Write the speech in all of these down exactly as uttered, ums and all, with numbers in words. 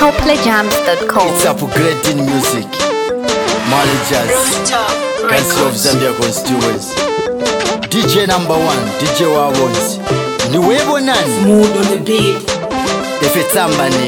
coplay jams dot com. It's upgrading music. Managers, Council of Zambia constituents. D J number one, D J Wawons. Ni webo nani? Smooth on the beat. If it's somebody.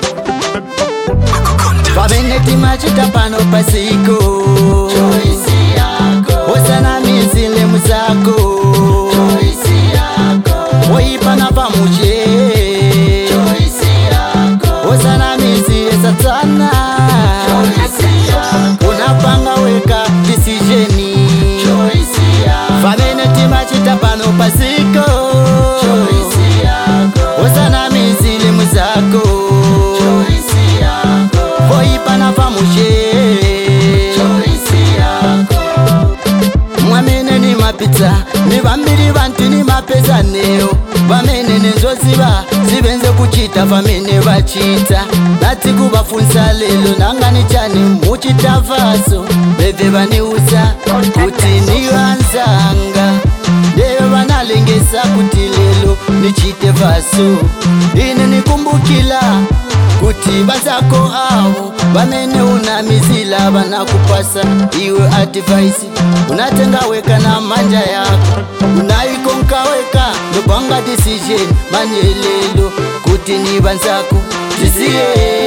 Vabeneti machita pano pasiko. Choice yako. Osana mizile muzako. Choice yako. Oipana pamuche. Choice yako. Osana mizile satana. Choice yako. Unapanga weka decisioni. Choice yako. Vabeneti machita pano pasiko. Choice yako. Osana mizile muzako. Choice yako. Oipana pamuche. Choice yako. Mwamene ni mapita, ni bambiri bantu ni mapeza neo. Bamene nezoziba, zibenze kuchita famene bachita. Nati kubafunza lelo nangani chani muchita vaso. Bebe baniuza, kuti ni wanzanga. Deo banalengesa kuti lelo nichite vaso. Ine nikumbukila, kuti bazako awo. Bamene unamizila banakupasa iwe advice. Unatenga weka na manja yako. Unaikonka weka nopanga decision manyelelo. Kuti ni banzako tisiye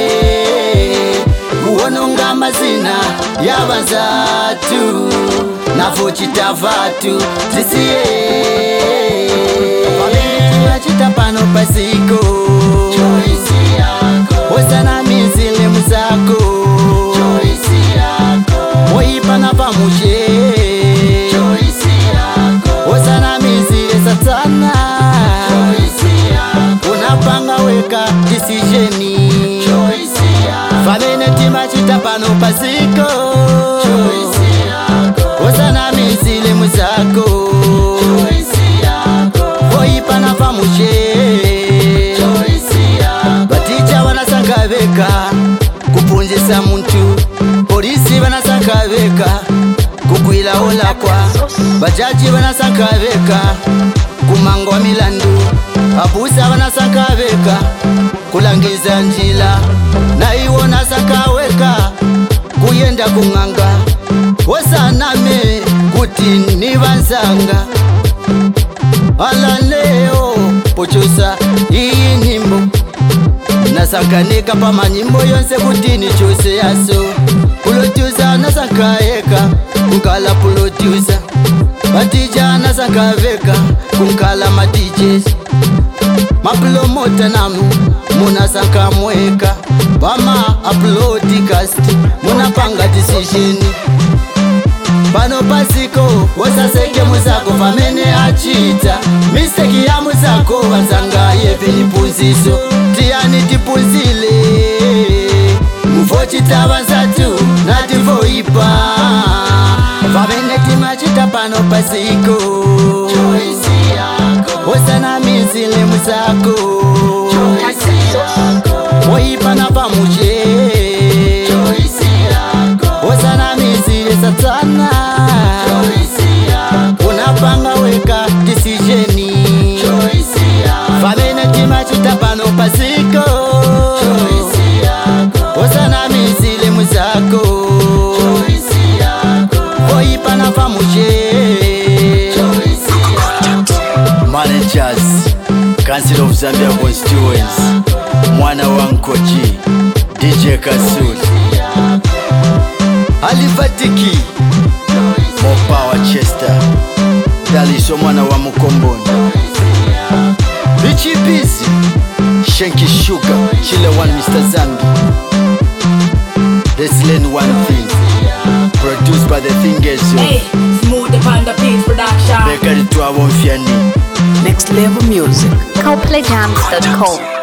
kuononga mazina ya banzatu nafochita vatu tisiye Vamene chita pano pasiko. Choice yako. Osana mizile muzako. Choice yako. Oipana pamuche. Choice yako. Osana mizile satana. Choice yako. Unapanga weka decisioni. Choice yako. Vamene tima chita pano pasiko. Choice yako. Osana mizile muzako. Choice yako. Oipana pamuche. Baticha wanasanga beka kupunjisa muntu. Polisi wanasanga beka kukwila olakwa. Bajaji wanasanga beka kumangwa milandu. Abusa wanasanga beka kulangiza njila. Na iwo nasanga weka kuyenda kunganga. Osaname kuti ni banzanga. Ala leo pochosa iyi nyimbo. Nasankanika pa manyimbo yonse kuti ni chose yaso. Producer nasankaeka kunkala producer. Batija nasankaveka kunkala ma D Js. Maplomota namu muna sanka mweka. Bama upload cast muna panga decision. Pano pasiko osaseke muzako famene achita. Mistake ya muzako wanzanga yepe nipunziso. Tiani tipuzile mufochita wanzatu nati voipa. Famene timachita pano pasiko. Choice yako. Osana mizile muzako. Choice yako. Oipana pamuche. Choice yako. Osana mizile satana. Choice yako. Unapanga weka decisioni. Choice yako. Famene timachita pano pasiko. Choice yako. Osana mizile muzako. Choice yako. Oipana pamuche. Choice yako. Managers, Council of Zambia constituents. Mwana wankoji D J Kasul Alifatiki Mopawa Chester Daliso mwana wa Mukomboni Richie Busy Shenki Sugar Chile one Mister Zambi Let's learn one thing. Produced by the Fingers. Hey, Smooth upon the beat production. Bekari tu awon fiani. Next level music. coplay jams dot com.